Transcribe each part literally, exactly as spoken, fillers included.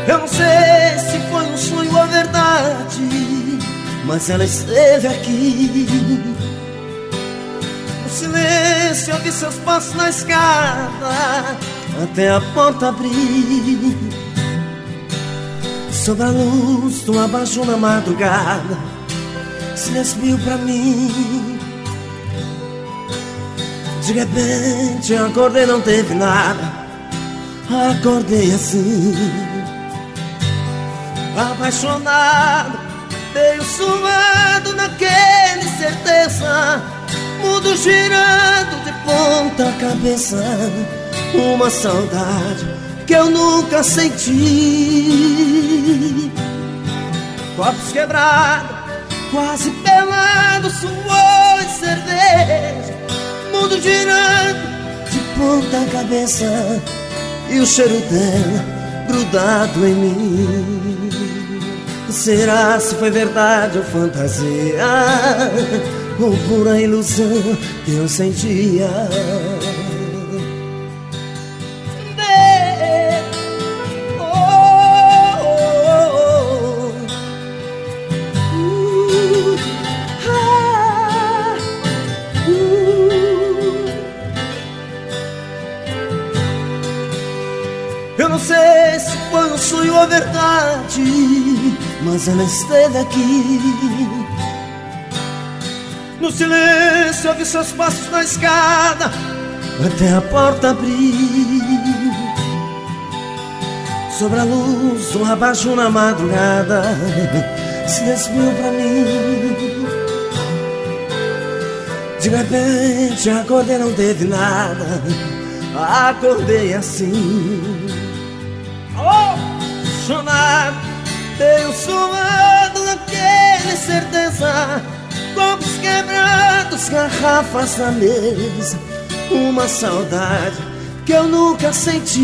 Eu não sei se foi um sonho ou verdade, mas ela esteve aqui. No silêncio eu vi seus passos na escada até a porta abrir. Sob a luz do abajur na madrugada se despiu pra mim. De repente eu acordei, não teve nada. Acordei assim, apaixonado, meio suado naquele certeza. Mundo girando de ponta cabeça. Uma saudade que eu nunca senti. Copos quebrados, quase pelado, suor e cerveja. Mundo girando de ponta cabeça e o cheiro dela grudado em mim. Será se foi verdade ou fantasia, ou pura ilusão que eu sentia? Eu não sei se foi um sonho ou verdade, mas ela esteve aqui. No silêncio eu vi seus passos na escada até a porta abrir. Sobre a luz do abajur na madrugada se despiu pra mim. De repente acordei, não teve nada. Acordei assim, apaixonado, meio suado naquele certeza. Copos quebrados, garrafas na mesa. Uma saudade que eu nunca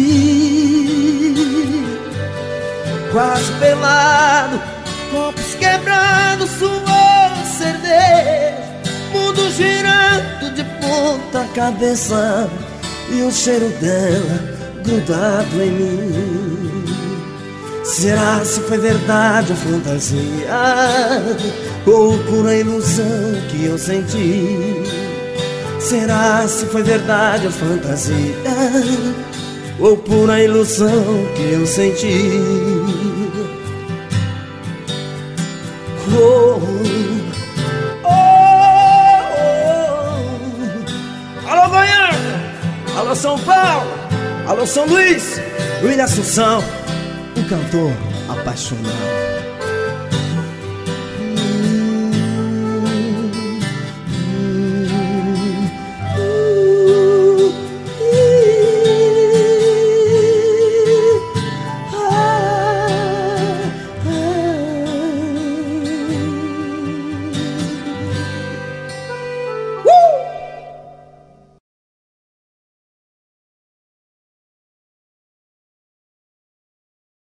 senti. Quase pelado, copos quebrados, suor, cerveja. Mundo girando de ponta cabeça e o cheiro dela grudado em mim. Será se foi verdade ou fantasia, ou pura ilusão que eu senti? Será se foi verdade ou fantasia, ou pura ilusão que eu senti? Oh, oh, oh. Alô Goiânia, alô São Paulo, alô São Luís, William Assunção, um cantor apaixonado.